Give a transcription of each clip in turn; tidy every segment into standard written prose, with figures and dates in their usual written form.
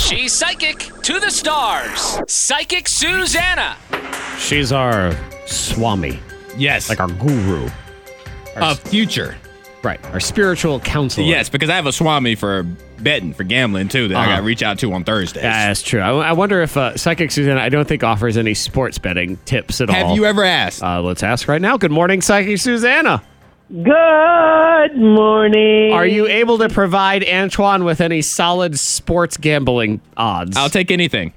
She's psychic to the stars. Psychic Susanna. She's our Swami, Yes. like our guru. future. Right, our spiritual counselor. Yes, because I have a Swami for betting, for gambling, too, that I got to reach out to on Thursdays. That's true. I wonder if Psychic Susanna, I don't think offers any sports betting tips at all. Have you ever asked? Let's ask right now. Good morning, Psychic Susanna. Good morning. Are you able to provide Antoine with any solid sports gambling odds? I'll take anything.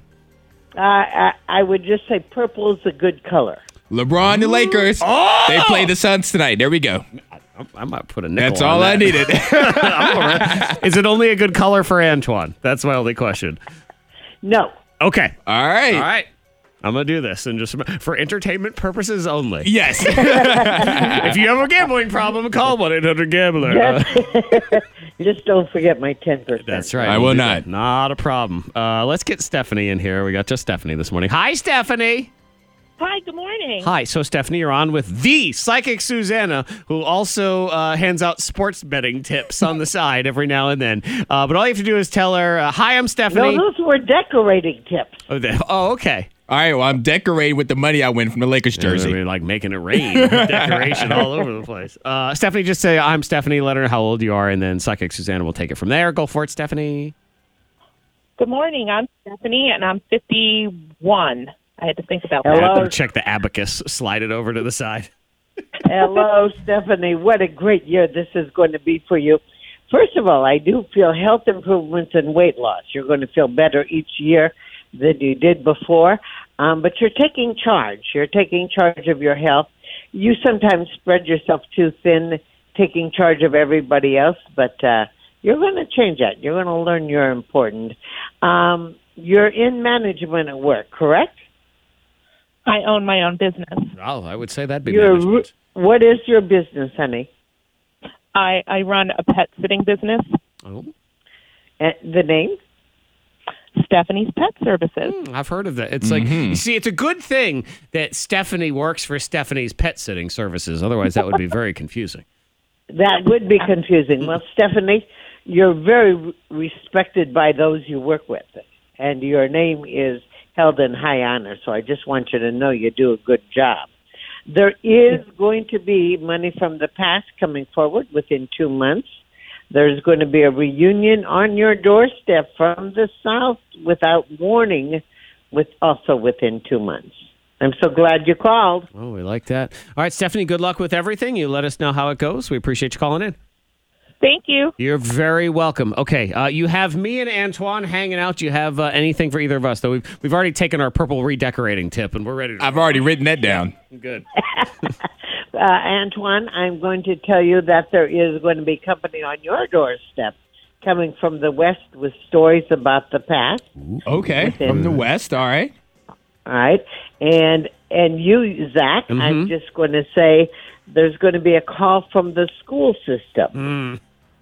I would just say purple is a good color. LeBron and the Lakers. Oh! They play the Suns tonight. There we go. I might put a nickel That's on all that. I needed. I'm all right. Is it only a good color for Antoine? That's my only question. No. Okay. All right. All right. I'm going to do this and just for entertainment purposes only. Yes. If you have a gambling problem, call 1-800-GAMBLER. Just don't forget my 10%. That's right. I we'll will do not. that. Not a problem. Let's get Stephanie in here. We got just Stephanie this morning. Hi, Stephanie. Hi, good morning. Hi. So, Stephanie, you're on with the Psychic Susanna, who also hands out sports betting tips on the side every now and then. But all you have to do is tell her, hi, I'm Stephanie. No, those were decorating tips. Oh, okay. All right, well, I'm decorating with the money I win from the Lakers jersey. I mean, like making it rain. Decoration all over the place. Stephanie, just say, I'm Stephanie. Let her know how old you are, and then Psychic Susanna will take it from there. Go for it, Stephanie. Good morning. I'm Stephanie, and I'm 51. I had to think about Hello. that. I better check the abacus. Slide it over to the side. Hello, Stephanie. What a great year this is going to be for you. First of all, I do feel health improvements and weight loss. You're going to feel better each year than you did before. But you're taking charge. You're taking charge of your health. You sometimes spread yourself too thin, taking charge of everybody else, but you're going to change that. You're going to learn you're important. You're in management at work, correct? I own my own business. Oh, I would say that'd be management. What is your business, honey? I run a pet sitting business, Oh, The name? Stephanie's Pet Services. I've heard of that. It's like, you see, it's a good thing that Stephanie works for Stephanie's Pet Sitting Services. Otherwise, that would be very confusing. That would be confusing. Well, Stephanie, you're very respected by those you work with, and your name is held in high honor, so I just want you to know you do a good job. There is going to be money from the past coming forward within 2 months. There's going to be a reunion on your doorstep from the South without warning, also within 2 months. I'm so glad you called. Oh, we like that. All right, Stephanie, good luck with everything. You let us know how it goes. We appreciate you calling in. Thank you. You're very welcome. Okay, you have me and Antoine hanging out. Do you have anything for either of us? Though we've already taken our purple redecorating tip, and we're ready to I've already written that down. Good. Antoine, I'm going to tell you that there is going to be company on your doorstep coming from the West with stories about the past. Okay, from the West, all right. All right. And you, Zach, I'm just going to say there's going to be a call from the school system.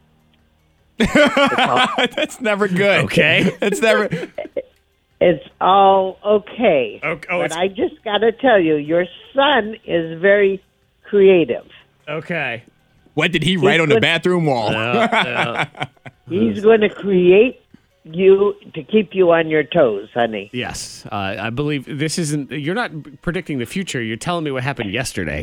That's never good. Okay. That's never... It's all okay. But I just got to tell you, your son is very creative. Okay. What did he write on the bathroom wall? He's going to create you to keep you on your toes, honey. Yes, I believe this isn't. You're not predicting the future. You're telling me what happened yesterday.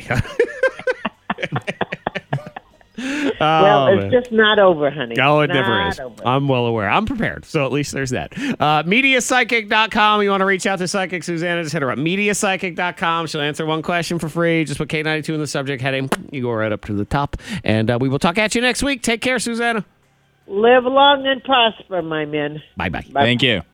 Well, it's just not over, honey. Oh, it Not never is. over. I'm well aware. I'm prepared. So at least there's that. MediaPsychic.com. You want to reach out to Psychic Susanna, just hit her up. MediaPsychic.com. She'll answer one question for free. Just put K92 in the subject heading. You go right up to the top. And we will talk at you next week. Take care, Susanna. Live long and prosper, my men. Bye-bye. Thank you.